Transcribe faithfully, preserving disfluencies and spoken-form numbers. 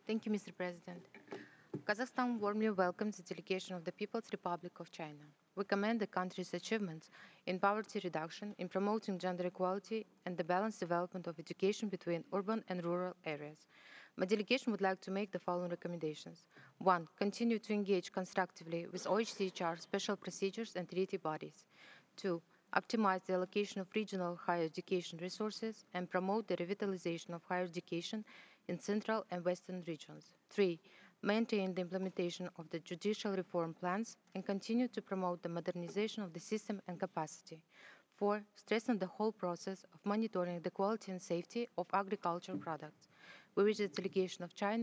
Thank you, Mister President. Kazakhstan warmly welcomes the delegation of the People's Republic of China. We commend the country's achievements in poverty reduction, in promoting gender equality, and the balanced development of education between urban and rural areas. My delegation would like to make the following recommendations. One, continue to engage constructively with O H C H R special procedures and treaty bodies. Two, optimize the allocation of regional higher education resources and promote the revitalization of higher education in central and western regions. Three, maintain the implementation of the judicial reform plans and continue to promote the modernization of the system and capacity. Four, strengthen the whole process of monitoring the quality and safety of agricultural products. We wish the delegation of China